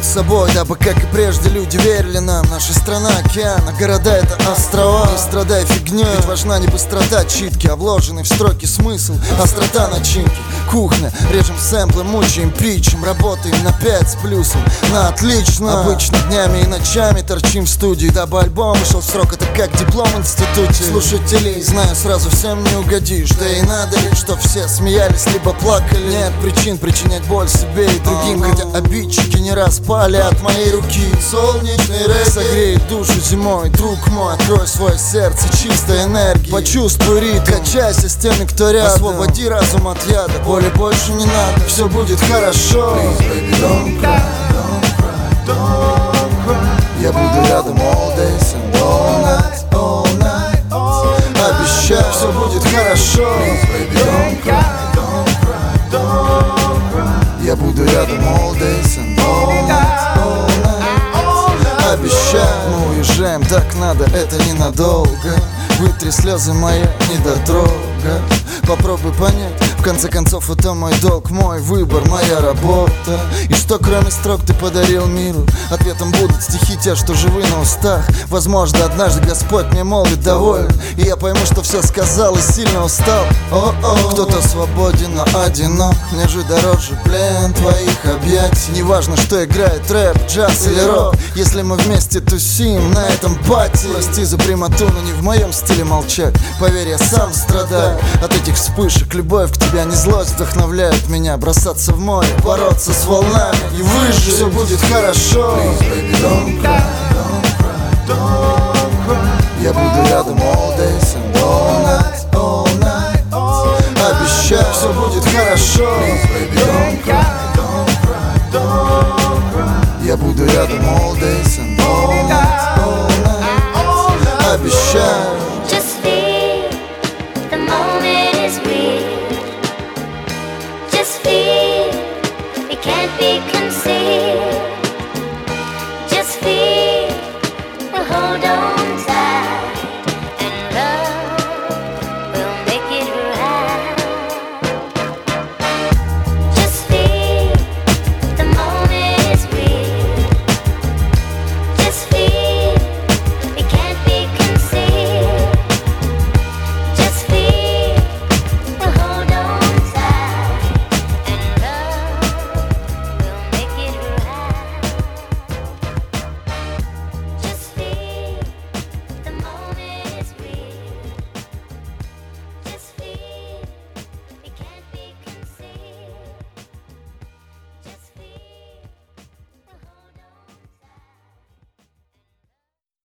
собой, дабы, как и прежде, люди верили нам. Наша страна океан, а города это острова. Не страдай фигней, ведь важна не быстрота читки, а вложенный в строки смысл, острота начинки. Кухня, режем сэмплы, мучаем, притчем, работаем на 5 с плюсом, на отлично. Обычно днями и ночами торчим в студии, дабы альбом вышел в срок, это как диплом в институте. Слушателей знаю, сразу всем не угодишь, да и надо ли, чтоб все смеялись, либо плакали. Нет причин причинять боль себе и другим, хотя обидчики не раз пали от моей руки. Солнечный рейс согреет душу зимой, друг мой, открой свое сердце чистой энергии, почувствуй ритм, качайся с теми, кто рядом, освободи разум от яда, боли больше не надо, все будет хорошо. Please, baby, don't cry, don't cry, don't cry. Я буду рядом all days and all night, all night, all night. Обещаю, все будет хорошо. Please, baby, don't cry, don't cry, don't cry. Я буду рядом all days and all night, all night, all night. Обещаю, мы уезжаем, так надо, это ненадолго. Вытри слезы мои недотрога. Попробуй понять, в конце концов это мой долг, мой выбор, моя работа. И что кроме строк ты подарил миру? Ответом будут стихи те, что живы на устах. Возможно, однажды Господь мне молвит доволен, и я пойму, что все сказал и сильно устал. О-о, кто-то свободен, но одинок. Мне же дороже плен твоих объятий. Неважно, что играет рэп, джаз или рок, если мы вместе тусим на этом пати. Прости за прямоту, но не в моем стиле молчать. Поверь, я сам страдаю от этих вспышек. Любовь к тебе, а не злость вдохновляют меня бросаться в море, бороться с волнами и выжить. Все будет хорошо. Please, baby, don't cry, don't cry, don't cry. Я буду рядом all days and all night, all night, all night. Обещаю, все будет хорошо. Please, baby, don't cry, don't cry, don't cry. Я буду рядом all days and all night, all night, all night. Обещаю.